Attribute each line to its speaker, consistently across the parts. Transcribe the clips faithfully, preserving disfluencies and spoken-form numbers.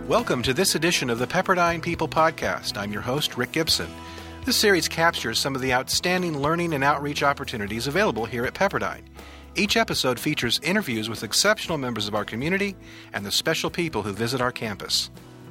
Speaker 1: Welcome to this edition of the Pepperdine People Podcast. I'm your host, Rick Gibson. This series captures some of the outstanding learning and outreach opportunities available here at Pepperdine. Each episode features interviews with exceptional members of our community and the special people who visit our campus.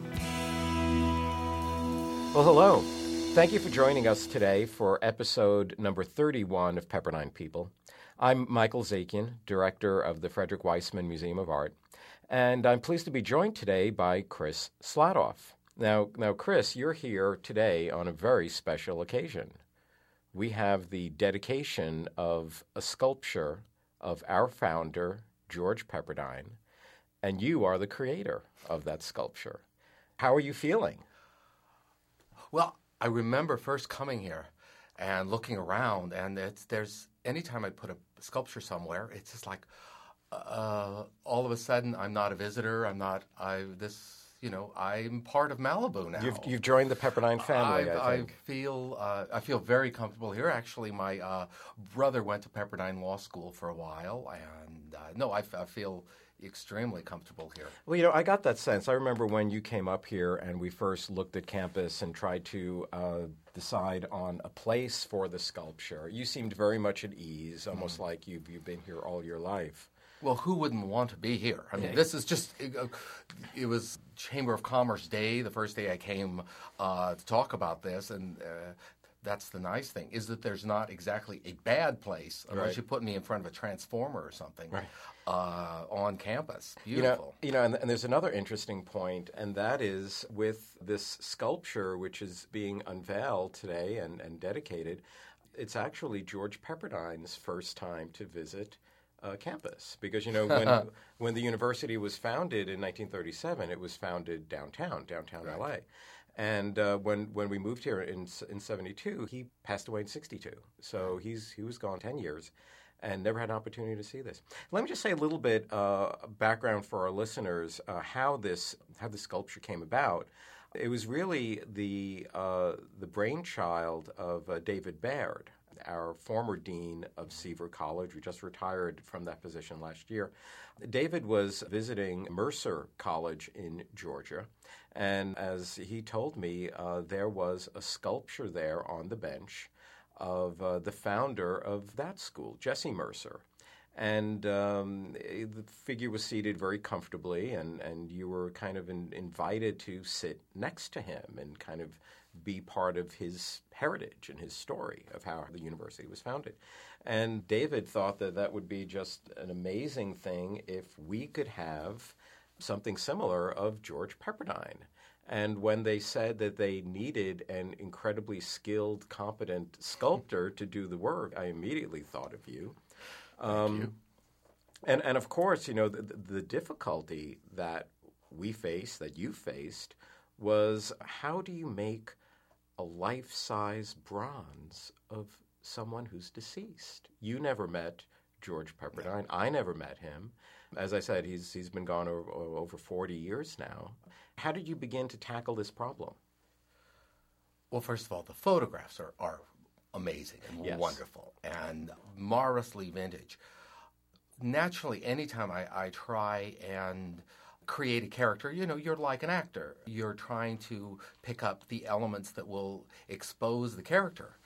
Speaker 2: Well, hello. Thank you for joining us today for episode number thirty-one of Pepperdine People. I'm Michael Zakian, director of the Frederick Weissman Museum of Art, and I'm pleased to be joined today by Chris Sladoff. Now, now, Chris, you're here today on a very special occasion. We have the dedication of a sculpture of our founder, George Pepperdine, and you are the creator of that sculpture. How are you feeling?
Speaker 3: Well, I remember first coming here and looking around, and it's, there's anytime I put a sculpture somewhere, it's just like uh, all of a sudden I'm not a visitor. I'm not I this you know I'm part of Malibu now.
Speaker 2: You've, you've joined the Pepperdine family.
Speaker 3: I,
Speaker 2: I think.
Speaker 3: I feel uh, I feel very comfortable here. Actually, my uh, brother went to Pepperdine Law School for a while, and uh, no, I, I feel extremely comfortable here.
Speaker 2: Well, you know, I got that sense. I remember when you came up here and we first looked at campus and tried to uh, decide on a place for the sculpture. You seemed very much at ease, almost mm. like you've, you've been here all your life.
Speaker 3: Well, who wouldn't want to be here? I mean, yeah. This is just, it, it was Chamber of Commerce Day, the first day I came uh, to talk about this, and uh, that's the nice thing, is that there's not exactly a bad place unless
Speaker 2: right.
Speaker 3: you put me in front of a transformer or something
Speaker 2: right.
Speaker 3: uh, on campus. Beautiful.
Speaker 2: You know, you know and, and there's another interesting point, and that is with this sculpture, which is being unveiled today and, and dedicated, it's actually George Pepperdine's first time to visit uh, campus. Because, you know, when when the university was founded in nineteen thirty-seven, it was founded downtown, downtown
Speaker 3: right.
Speaker 2: L A. And uh, when when we moved here in in seventy-two, he passed away in sixty-two. So he's he was gone ten years and never had an opportunity to see this. Let me just say a little bit uh, background for our listeners uh, how this how the sculpture came about. It was really the uh, the brainchild of uh, David Baird, our former dean of Seaver College, who just retired from that position last year. David was visiting Mercer College in Georgia, and as he told me, uh, there was a sculpture there on the bench of uh, the founder of that school, Jesse Mercer. And um, the figure was seated very comfortably, and, and you were kind of in, invited to sit next to him and kind of be part of his heritage and his story of how the university was founded. And David thought that that would be just an amazing thing if we could have something similar of George Pepperdine. And when they said that they needed an incredibly skilled, competent sculptor to do the work, I immediately thought of you. Um,
Speaker 3: Thank you.
Speaker 2: And, and of course, you know, the, the difficulty that we faced, that you faced, was how do you make a life-size bronze of someone who's deceased? You never met George Pepperdine. No. I never met him. As I said, he's he's been gone over, over forty years now. How did you begin to tackle this problem?
Speaker 3: Well, first of all, the photographs are, are amazing and
Speaker 2: yes.
Speaker 3: wonderful and marvelously vintage. Naturally, anytime I, I try and create a character, you know, you're like an actor. You're trying to pick up the elements that will expose the character.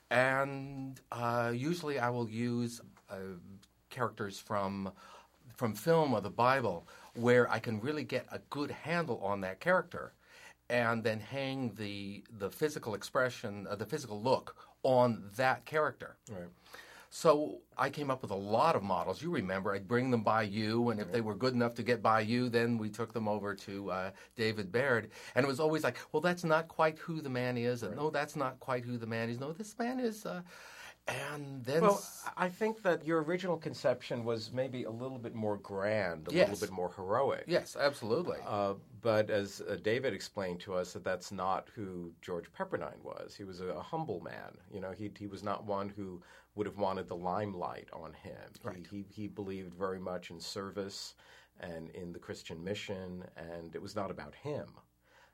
Speaker 3: And uh, usually I will use uh, characters from from film or the Bible where I can really get a good handle on that character and then hang the the physical expression, uh, the physical look on that character.
Speaker 2: Right.
Speaker 3: So I came up with a lot of models. You remember, I'd bring them by you, and if they were good enough to get by you, then we took them over to uh, David Baird. And it was always like, well, that's not quite who the man is, and right. no, that's not quite who the man is. No, this man is... Uh, and then...
Speaker 2: Well, I think that your original conception was maybe a little bit more grand, a
Speaker 3: yes.
Speaker 2: little bit more heroic.
Speaker 3: Yes, absolutely.
Speaker 2: Uh, but as uh, David explained to us, that that's not who George Pepperdine was. He was a, a humble man. You know, he he was not one who would have wanted the limelight on him.
Speaker 3: Right.
Speaker 2: He, he he believed very much in service and in the Christian mission, and it was not about him.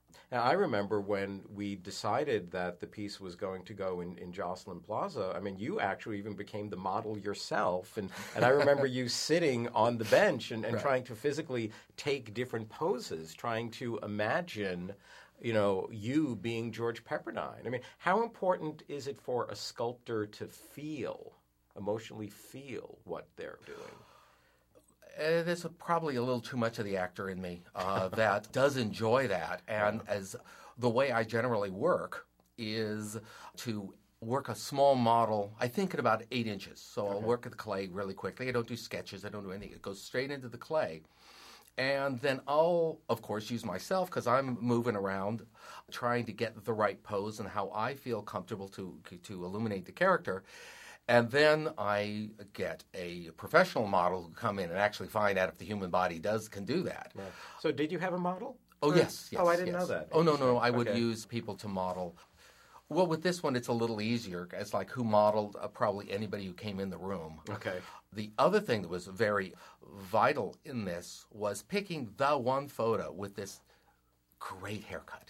Speaker 2: Now, I remember when we decided that the piece was going to go in, in Jocelyn Plaza, I mean, you actually even became the model yourself. And, and I remember you sitting on the bench and, and
Speaker 3: Right.
Speaker 2: trying to physically take different poses, trying to imagine, you know, you being George Pepperdine. I mean, how important is it for a sculptor to feel, emotionally feel what they're doing?
Speaker 3: Uh, there's a, probably a little too much of the actor in me uh, that does enjoy that. And as the way I generally work is to work a small model, I think at about eight inches. So I'll work at the clay really quickly. I don't do sketches. I don't do anything. It goes straight into the clay. And then I'll, of course, use myself because I'm moving around trying to get the right pose and how I feel comfortable to to illuminate the character. And then I get a professional model who come in and actually find out if the human body does can do that.
Speaker 2: Right. So did you have a model?
Speaker 3: Oh,
Speaker 2: Or-
Speaker 3: yes, yes.
Speaker 2: Oh, I didn't
Speaker 3: yes.
Speaker 2: know that.
Speaker 3: Oh, no, no, no. I would
Speaker 2: Okay.
Speaker 3: use people to model. Well, with this one, it's a little easier. It's like who modeled uh, probably anybody who came in the room.
Speaker 2: Okay.
Speaker 3: The other thing that was very vital in this was picking the one photo with this great haircut.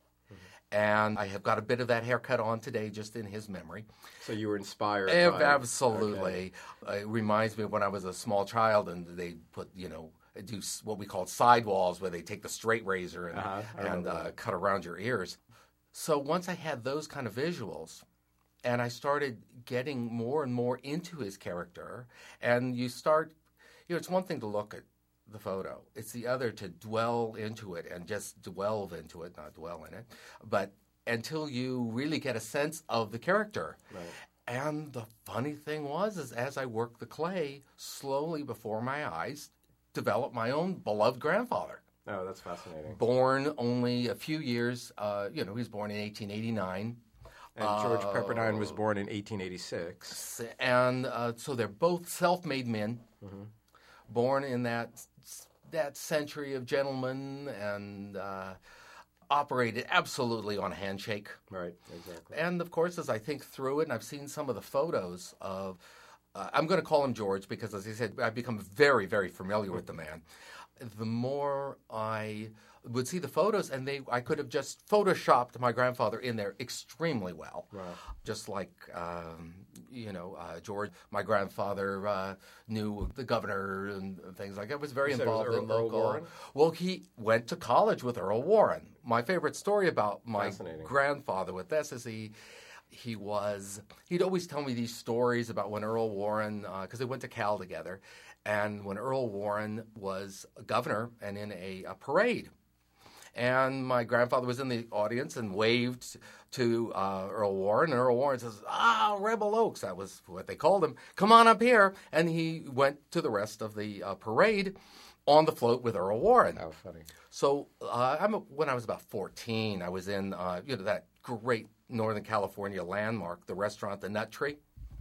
Speaker 3: And I have got a bit of that haircut on today just in his memory.
Speaker 2: So you were inspired
Speaker 3: Ab-
Speaker 2: by...
Speaker 3: Absolutely. Uh, it reminds me of when I was a small child and they put, you know, do s- what we call sidewalls where they take the straight razor and,
Speaker 2: Uh-huh, I
Speaker 3: and
Speaker 2: remember
Speaker 3: uh,
Speaker 2: that.
Speaker 3: cut around your ears. So once I had those kind of visuals and I started getting more and more into his character, and you start, you know, it's one thing to look at the photo. It's the other to dwell into it and just delve into it, not dwell in it, but until you really get a sense of the character.
Speaker 2: Right.
Speaker 3: And the funny thing was, is as I worked the clay, slowly before my eyes, developed my own beloved grandfather.
Speaker 2: Oh, that's fascinating.
Speaker 3: Born only a few years, uh, you know, he was born in eighteen eighty-nine.
Speaker 2: And George
Speaker 3: Uh,
Speaker 2: Pepperdine was born in eighteen eighty-six.
Speaker 3: And uh, so they're both self-made men,
Speaker 2: Mm-hmm.
Speaker 3: born in that that century of gentlemen, and uh, operated absolutely on a handshake.
Speaker 2: Right, exactly.
Speaker 3: And of course, as I think through it, and I've seen some of the photos of, uh, I'm going to call him George because, as I said, I've become very, very familiar with the man. The more I would see the photos, and they, I could have just photoshopped my grandfather in there extremely well.
Speaker 2: Right.
Speaker 3: Just like, um, you know, uh, George, my grandfather uh, knew the governor and things like that. Was very
Speaker 2: You said it was
Speaker 3: involved in
Speaker 2: Earl- Earl
Speaker 3: local.
Speaker 2: Warren?
Speaker 3: Well, he went to college with Earl Warren. My favorite story about my
Speaker 2: Fascinating.
Speaker 3: grandfather with this is he he was he'd always tell me these stories about when Earl Warren, because they went to Cal together, and when Earl Warren was a governor and in a, a parade. And my grandfather was in the audience and waved to uh, Earl Warren. And Earl Warren says, "Ah, Rebel Oaks." That was what they called him. "Come on up here." And he went to the rest of the uh, parade on the float with Earl Warren.
Speaker 2: How funny.
Speaker 3: So uh, I'm a, when I was about fourteen, I was in uh, you know that great Northern California landmark, the restaurant, the Nut Tree.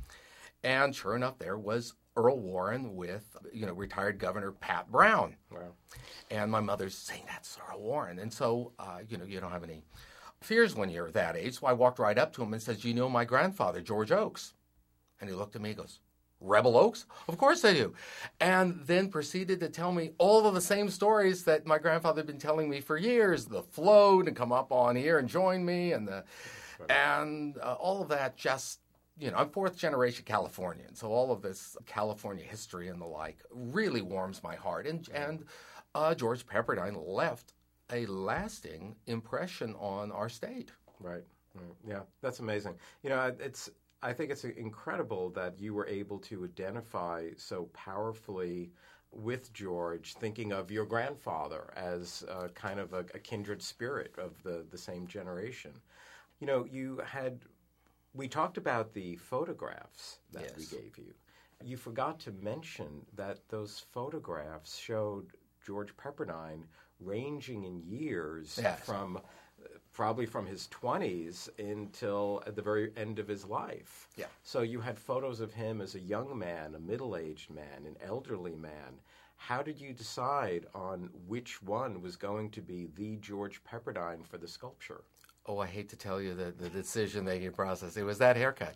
Speaker 3: And sure enough, there was Earl Warren with you know retired Governor Pat Brown.
Speaker 2: Wow.
Speaker 3: And my mother's saying, "That's Earl Warren." And so, uh, you know, you don't have any fears when you're that age. So I walked right up to him and says, "You know my grandfather, George Oaks?" And he looked at me and goes, "Rebel Oaks? Of course I do." And then proceeded to tell me all of the same stories that my grandfather had been telling me for years. The float and come up on here and join me. And the and uh, all of that just, you know, I'm fourth generation Californian. So all of this California history and the like really warms my heart. And, and uh, George Pepperdine left a lasting impression on our state.
Speaker 2: Right. right. Yeah, that's amazing. You know, it's. I think it's incredible that you were able to identify so powerfully with George, thinking of your grandfather as uh, kind of a, a kindred spirit of the, the same generation. You know, you had. We talked about the photographs that we
Speaker 3: Yes.
Speaker 2: gave you. You forgot to mention that those photographs showed George Pepperdine ranging in years
Speaker 3: Yes.
Speaker 2: from uh, probably from his twenties until at the very end of his life.
Speaker 3: Yeah.
Speaker 2: So you had photos of him as a young man, a middle-aged man, an elderly man. How did you decide on which one was going to be the George Pepperdine for the sculpture?
Speaker 3: Oh, I hate to tell you the, the decision-making process. It was that haircut.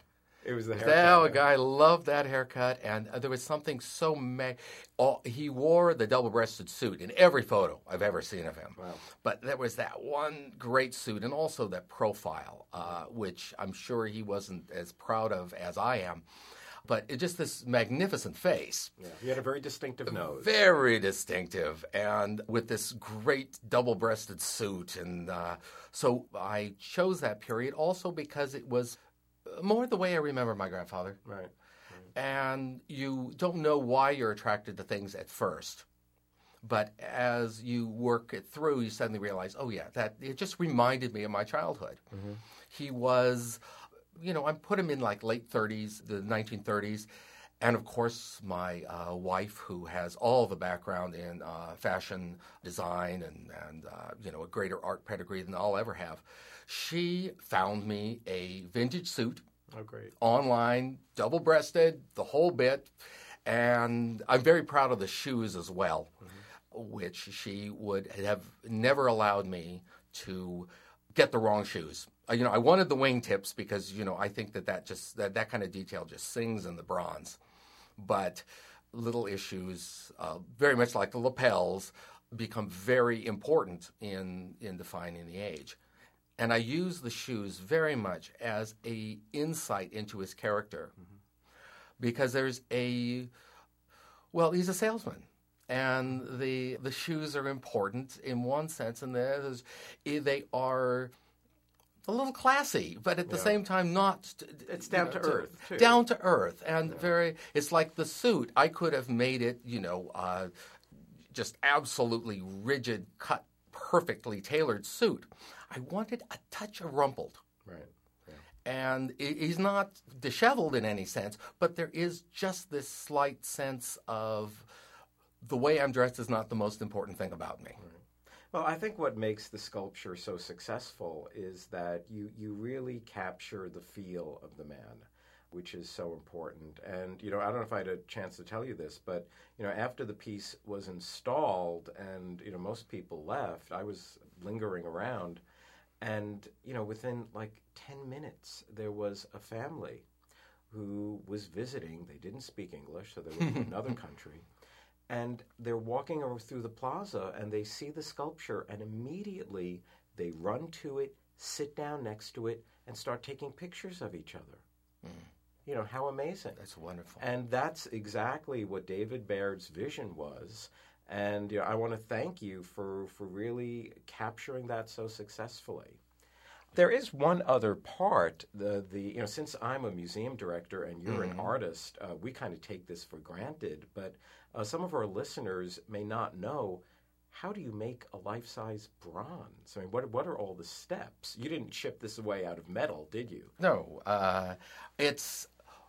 Speaker 2: It was the haircut.
Speaker 3: That
Speaker 2: yeah.
Speaker 3: guy loved that haircut, and uh, there was something so ma- oh, he wore the double-breasted suit in every photo I've ever seen of him.
Speaker 2: Wow.
Speaker 3: But there was that one great suit, and also that profile, uh, which I'm sure he wasn't as proud of as I am. But it, just this magnificent face.
Speaker 2: Yeah. He had a very distinctive nose.
Speaker 3: Very distinctive, and with this great double-breasted suit. And uh, so I chose that period also because it was more the way I remember my grandfather.
Speaker 2: Right.
Speaker 3: And you don't know why you're attracted to things at first. But as you work it through, you suddenly realize, oh, yeah, that it just reminded me of my childhood. Mm-hmm. He was, you know, I put him in like late thirties, the nineteen thirties. And, of course, my uh, wife, who has all the background in uh, fashion design and, and uh, you know, a greater art pedigree than I'll ever have, she found me a vintage suit.
Speaker 2: Oh, great.
Speaker 3: Online, double-breasted, the whole bit. And I'm very proud of the shoes as well, mm-hmm. which she would have never allowed me to get the wrong shoes. Uh, you know, I wanted the wingtips because, you know, I think that that just that, that kind of detail just sings in the bronze. But little issues, uh, very much like the lapels, become very important in in defining the age. And I use the shoes very much as a insight into his character, mm-hmm. because there's a, well, he's a salesman. And the the shoes are important in one sense, and there's, they are a little classy, but at the
Speaker 2: yeah.
Speaker 3: same time not.
Speaker 2: It's down know, to earth, too.
Speaker 3: Down to earth, and
Speaker 2: yeah.
Speaker 3: very. It's like the suit. I could have made it, you know, uh, just absolutely rigid, cut, perfectly tailored suit. I wanted a touch of rumpled.
Speaker 2: Right. Yeah.
Speaker 3: And he's not disheveled in any sense, but there is just this slight sense of the way I'm dressed is not the most important thing about me.
Speaker 2: Right. Well, I think what makes the sculpture so successful is that you, you really capture the feel of the man, which is so important. And, you know, I don't know if I had a chance to tell you this, but, you know, after the piece was installed and, you know, most people left, I was lingering around. And, you know, within like ten minutes, there was a family who was visiting. They didn't speak English, so they were from another country. And they're walking over through the plaza, and they see the sculpture, and immediately they run to it, sit down next to it, and start taking pictures of each other. Mm. You know, how amazing.
Speaker 3: That's wonderful.
Speaker 2: And that's exactly what David Baird's vision was. And you know, I want to thank you for, for really capturing that so successfully. There is one other part. The the you know, since I'm a museum director and you're mm-hmm. an artist, uh, we kind of take this for granted. But uh, some of our listeners may not know, how do you make a life-size bronze? I mean, what what are all the steps? You didn't chip this away out of metal, did you?
Speaker 3: No, uh, it's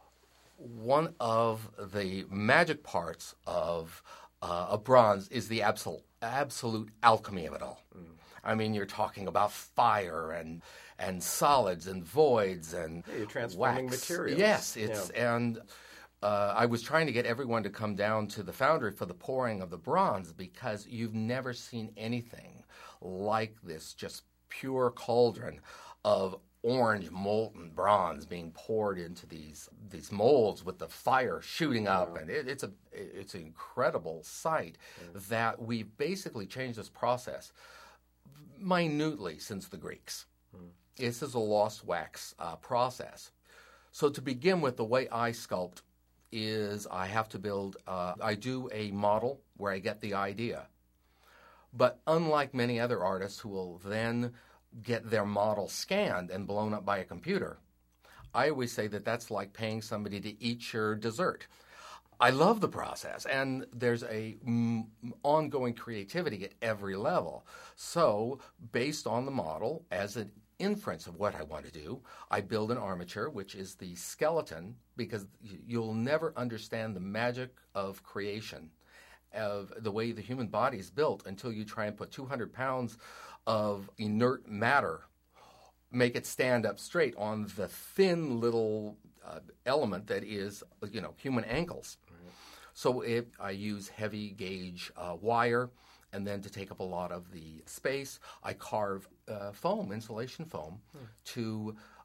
Speaker 3: one of the magic parts of uh, a bronze is the absolute absolute alchemy of it all. Mm. I mean, you're talking about fire and and solids and voids and
Speaker 2: yeah, you're transforming
Speaker 3: wax.
Speaker 2: materials.
Speaker 3: Yes, it's
Speaker 2: yeah.
Speaker 3: and uh, I was trying to get everyone to come down to the foundry for the pouring of the bronze because you've never seen anything like this, just pure cauldron of orange molten bronze being poured into these these molds with the fire shooting up, yeah. and it, it's a it's an incredible sight yeah. that we've basically changed this process minutely since the Greeks. Hmm. This is a lost wax uh, process. So to begin with, the way I sculpt is I have to build, uh, I do a model where I get the idea. But unlike many other artists who will then get their model scanned and blown up by a computer, I always say that that's like paying somebody to eat your dessert. I love the process, and there's a mm, ongoing creativity at every level. So, based on the model, as an inference of what I want to do, I build an armature, which is the skeleton, because you'll never understand the magic of creation, of the way the human body is built, until you try and put two hundred pounds of inert matter, make it stand up straight on the thin little uh, element that is, you know, human ankles. So it, I use heavy gauge uh, wire, and then to take up a lot of the space, I carve uh, foam, insulation foam, hmm. to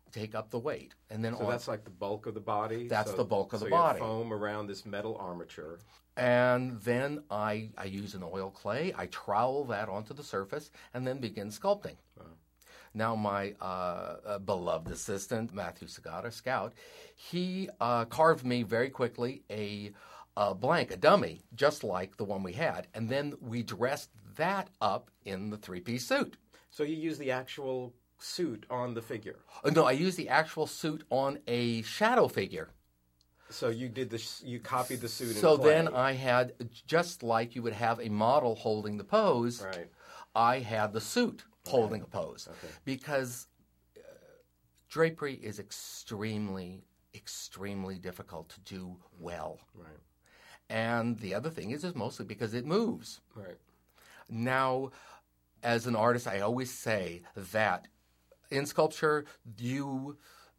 Speaker 3: take up the weight. And then
Speaker 2: so
Speaker 3: on,
Speaker 2: that's like the bulk of the body?
Speaker 3: That's
Speaker 2: so,
Speaker 3: the bulk of
Speaker 2: so
Speaker 3: the
Speaker 2: you have
Speaker 3: body.
Speaker 2: foam around this metal armature.
Speaker 3: And then I, I use an oil clay, I trowel that onto the surface, and then begin sculpting. Wow. Now my uh, uh, beloved assistant, Matthew Sagata, Scout, he uh, carved me very quickly a, a blank, a dummy, just like the one we had. And then we dressed that up in the three-piece suit.
Speaker 2: So you use the actual suit on the figure?
Speaker 3: Uh, no, I used the actual suit on a shadow figure.
Speaker 2: So you did the you copied the suit.
Speaker 3: So
Speaker 2: in clay.
Speaker 3: then I had, just like you would have a model holding the pose,
Speaker 2: right.
Speaker 3: I had the suit holding
Speaker 2: okay.
Speaker 3: a pose.
Speaker 2: Okay.
Speaker 3: Because uh, drapery is extremely, extremely difficult to do well.
Speaker 2: Right.
Speaker 3: And the other thing is, is mostly because it moves.
Speaker 2: Right.
Speaker 3: Now, as an artist, I always say that in sculpture, you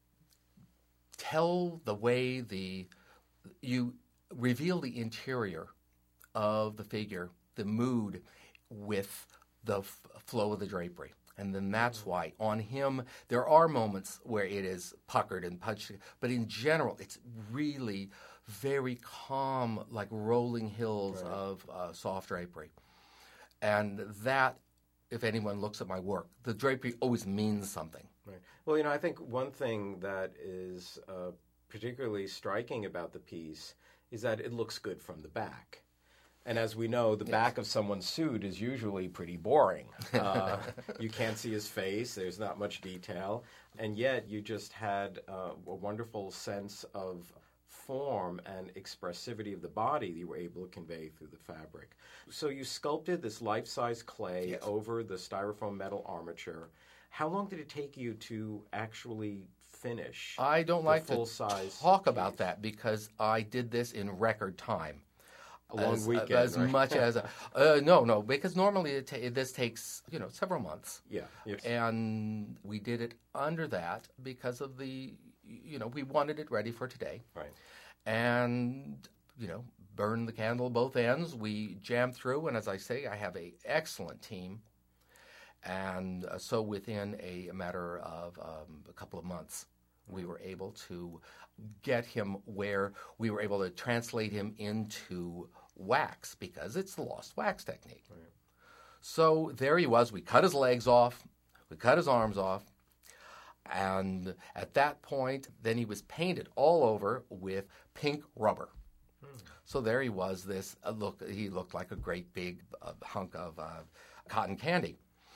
Speaker 3: tell the way the, you reveal the interior of the figure, the mood, with the f- flow of the drapery. And then that's why on him, there are moments where it is puckered and punched, but in general, it's really very calm, like rolling hills right. of uh, soft drapery. And that, if anyone looks at my work, the drapery always means something.
Speaker 2: Right. Well, you know, I think one thing that is uh, particularly striking about the piece is that it looks good from the back. And as we know, the yes. back of someone's suit is usually pretty boring. Uh, you can't see his face. There's not much detail. And yet you just had uh, a wonderful sense of form and expressivity of the body that you were able to convey through the fabric. So you sculpted this life-size clay
Speaker 3: yes.
Speaker 2: over the styrofoam metal armature. How long did it take you to actually finish
Speaker 3: I don't
Speaker 2: the
Speaker 3: like
Speaker 2: full-size
Speaker 3: to talk
Speaker 2: piece?
Speaker 3: about that because I did this in record time.
Speaker 2: A long
Speaker 3: as,
Speaker 2: weekend,
Speaker 3: as
Speaker 2: right?
Speaker 3: much as a, uh, no, no, because normally it ta- this takes you know several months.
Speaker 2: Yeah, yes.
Speaker 3: And we did it under that because of the you know we wanted it ready for today.
Speaker 2: Right.
Speaker 3: And you know, burn the candle both ends. We jammed through, and as I say, I have an excellent team. And uh, so within a, a matter of um, a couple of months, we were able to get him where we were able to translate him into wax because it's the lost wax technique. Right. So there he was. We cut his legs off. We cut his arms off. And at that point, then he was painted all over with pink rubber. Hmm. So there he was. This uh, look. He looked like a great big uh, hunk of uh, cotton candy.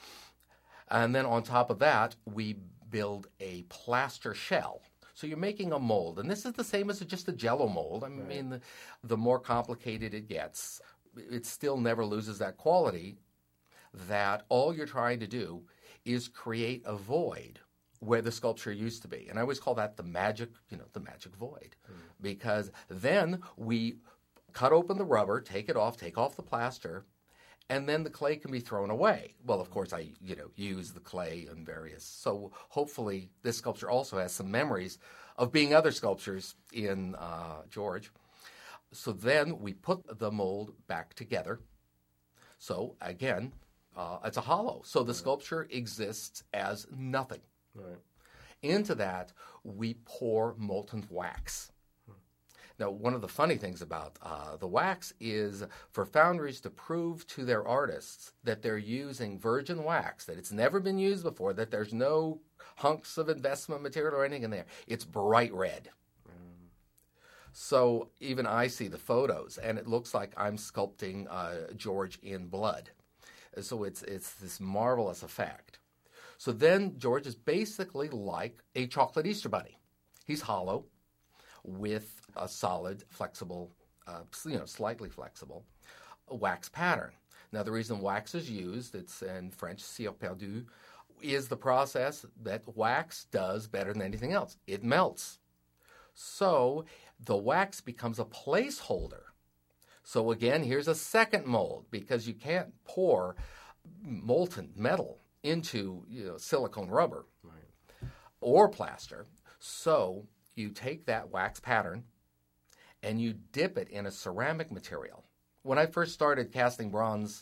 Speaker 3: And then on top of that, we build a plaster shell. So you're making a mold. And this is the same as just a Jell-O mold. I mean, right. the, the more complicated it gets, it still never loses that quality that all you're trying to do is create a void where the sculpture used to be. And I always call that the magic, you know, the magic void. Mm. Because then we cut open the rubber, take it off, take off the plaster, and then the clay can be thrown away. Well, of course, I you know use the clay in various. So hopefully this sculpture also has some memories of being other sculptures in uh, George. So then we put the mold back together. So again, uh, it's a hollow. So the sculpture exists as nothing.
Speaker 2: Right.
Speaker 3: Into that, we pour molten wax. Now, one of the funny things about uh, the wax is for foundries to prove to their artists that they're using virgin wax, that it's never been used before, that there's no hunks of investment material or anything in there. It's bright red. Mm. So even I see the photos, and it looks like I'm sculpting uh, George in blood. So it's it's this marvelous effect. So then George is basically like a chocolate Easter bunny. He's hollow with a solid, flexible, uh, you know, slightly flexible wax pattern. Now, the reason wax is used, it's in French, cire perdu, is the process that wax does better than anything else. It melts. So the wax becomes a placeholder. So again, here's a second mold, because you can't pour molten metal into you know, silicone rubber right. or plaster. So you take that wax pattern and you dip it in a ceramic material. When I first started casting bronze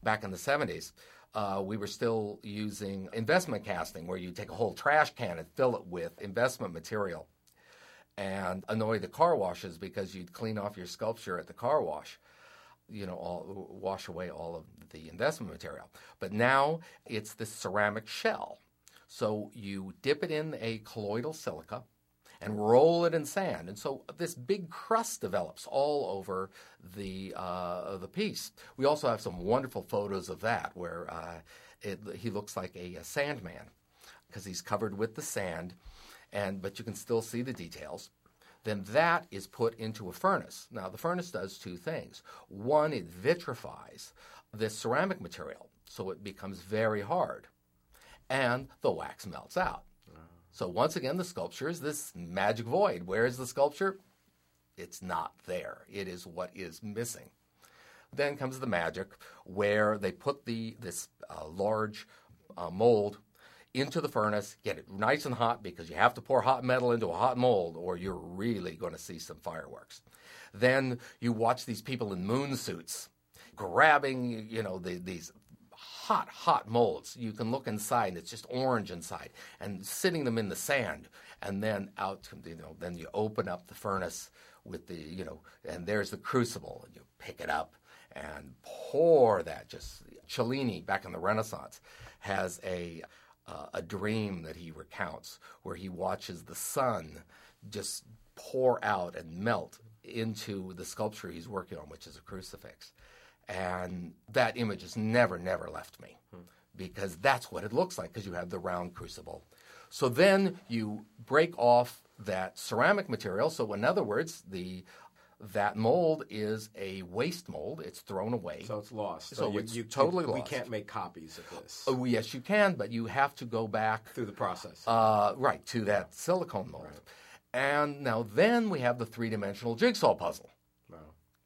Speaker 3: back in the seventies, uh, we were still using investment casting, where you take a whole trash can and fill it with investment material and annoy the car washes because you'd clean off your sculpture at the car wash, you know, all, wash away all of the investment material. But now it's this ceramic shell. So you dip it in a colloidal silica and roll it in sand. And so this big crust develops all over the uh, the piece. We also have some wonderful photos of that where uh, it, he looks like a, a sandman because he's covered with the sand, and but you can still see the details. Then that is put into a furnace. Now, the furnace does two things. One, it vitrifies this ceramic material, so it becomes very hard, and the wax melts out. So once again, the sculpture is this magic void. Where is the sculpture? It's not there. It is what is missing. Then comes the magic, where they put the this uh, large uh, mold into the furnace, get it nice and hot, because you have to pour hot metal into a hot mold or you're really going to see some fireworks. Then you watch these people in moon suits grabbing, you know, the, these hot, hot molds. You can look inside, and it's just orange inside, and sitting them in the sand. And then out, you know, then you open up the furnace with the, you know, and there's the crucible, and you pick it up and pour that. Just Cellini, back in the Renaissance, has a uh, a dream that he recounts where he watches the sun just pour out and melt into the sculpture he's working on, which is a crucifix. And that image has never, never left me hmm. because that's what it looks like, because you have the round crucible. So then you break off that ceramic material. So in other words, the that mold is a waste mold. It's thrown away.
Speaker 2: So it's lost. So,
Speaker 3: so
Speaker 2: you,
Speaker 3: it's
Speaker 2: you,
Speaker 3: totally
Speaker 2: you,
Speaker 3: lost.
Speaker 2: We can't make copies of this.
Speaker 3: Oh, yes, you can, but you have to go back.
Speaker 2: Through the process.
Speaker 3: Uh, right, to that silicone mold.
Speaker 2: Right.
Speaker 3: And now then we have the three-dimensional jigsaw puzzle.
Speaker 2: Wow.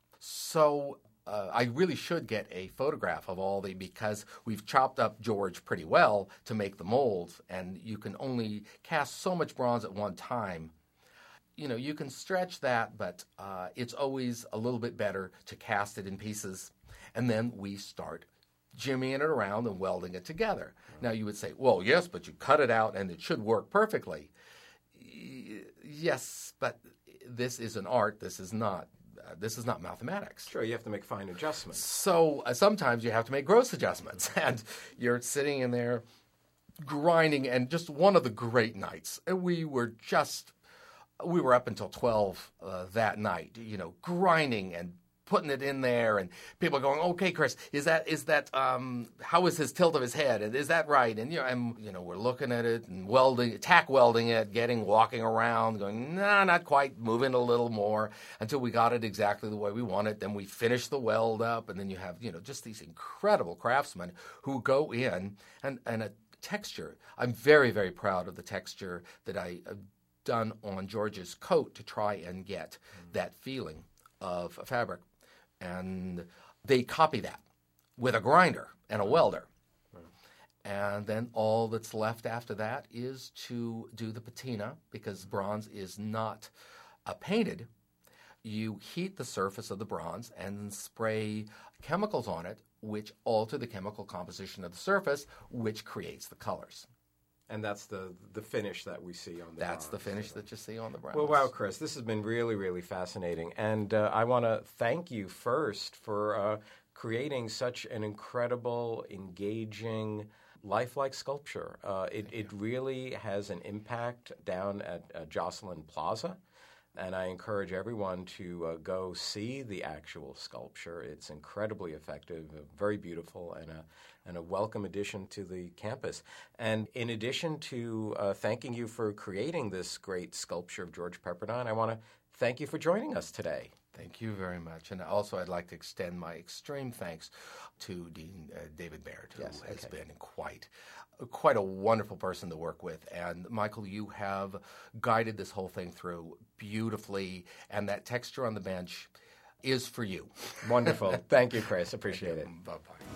Speaker 3: So uh, I really should get a photograph of all the, because we've chopped up George pretty well to make the molds, and you can only cast so much bronze at one time. You know, you can stretch that, but uh, it's always a little bit better to cast it in pieces, and then we start jimmying it around and welding it together. Right. Now you would say, well, yes, but you cut it out and it should work perfectly. Yes, but this is an art. This is not. Uh, this is not mathematics.
Speaker 2: Sure, you have to make fine adjustments.
Speaker 3: So uh, sometimes you have to make gross adjustments, and you're sitting in there grinding. And just one of the great nights, and we were just we were up until twelve uh, that night, you know, grinding and putting it in there, and people are going, okay, Chris, is that, is that, um, how is his tilt of his head? And is that right? And, you know, and, you know, we're looking at it and welding, tack welding it, getting, walking around, going, nah, not quite, moving a little more until we got it exactly the way we want it. Then we finish the weld up, and then you have, you know, just these incredible craftsmen who go in and, and a texture. I'm very, very proud of the texture that I have done on George's coat to try and get mm. that feeling of a fabric. And they copy that with a grinder and a welder. Right. And then all that's left after that is to do the patina, because bronze is not uh, painted. You heat the surface of the bronze and spray chemicals on it, which alter the chemical composition of the surface, which creates the colors.
Speaker 2: And that's the the finish that we see on the
Speaker 3: That's
Speaker 2: bronze.
Speaker 3: the finish that you see on the bronze.
Speaker 2: Well, wow, Chris, this has been really, really fascinating. And uh, I want to thank you first for uh, creating such an incredible, engaging, lifelike sculpture. Uh, it, it really has an impact down at uh, Jocelyn Plaza. And I encourage everyone to uh, go see the actual sculpture. It's incredibly effective, very beautiful, and a, and a welcome addition to the campus. And in addition to uh, thanking you for creating this great sculpture of George Pepperdine, I want to thank you for joining us today.
Speaker 3: Thank you very much. And also I'd like to extend my extreme thanks to Dean uh, David Baird, who
Speaker 2: yes,
Speaker 3: has
Speaker 2: okay.
Speaker 3: been quite quite a wonderful person to work with. And Michael, you have guided this whole thing through beautifully, and that texture on the bench is for you.
Speaker 2: Wonderful. Thank you, Chris. Appreciate it.
Speaker 3: Bye-bye.